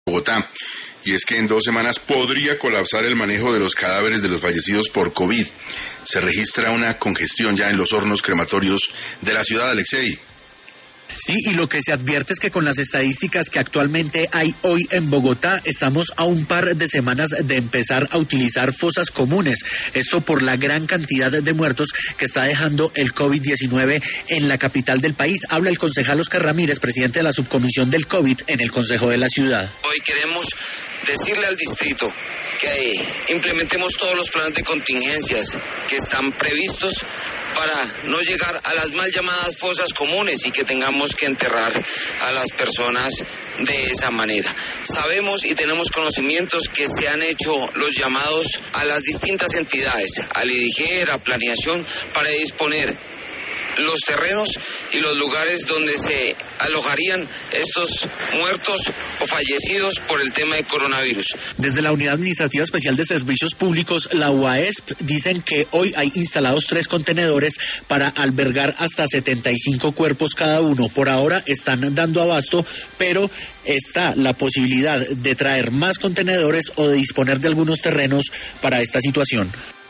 Bogotá, y es que en 2 semanas podría colapsar el manejo de los cadáveres de los fallecidos por COVID. Se registra una congestión ya en los hornos crematorios de la ciudad, Alexei. Sí, y lo que se advierte es que con las estadísticas que actualmente hay hoy en Bogotá, estamos a un par de semanas de empezar a utilizar fosas comunes. Esto por la gran cantidad de muertos que está dejando el COVID-19 en la capital del país. Habla el concejal Oscar Ramírez, presidente de la subcomisión del COVID en el Consejo de la Ciudad. Hoy queremos decirle al distrito que implementemos todos los planes de contingencias que están previstos para no llegar a las mal llamadas fosas comunes y que tengamos que enterrar a las personas de esa manera. Sabemos y tenemos conocimientos que se han hecho los llamados a las distintas entidades, al IDIGER, a Planeación, para disponer los terrenos y los lugares donde se alojarían estos muertos o fallecidos por el tema de coronavirus. Desde la Unidad Administrativa Especial de Servicios Públicos, la UAESP, dicen que hoy hay instalados 3 contenedores para albergar hasta 75 cuerpos cada uno. Por ahora están dando abasto, pero está la posibilidad de traer más contenedores o de disponer de algunos terrenos para esta situación.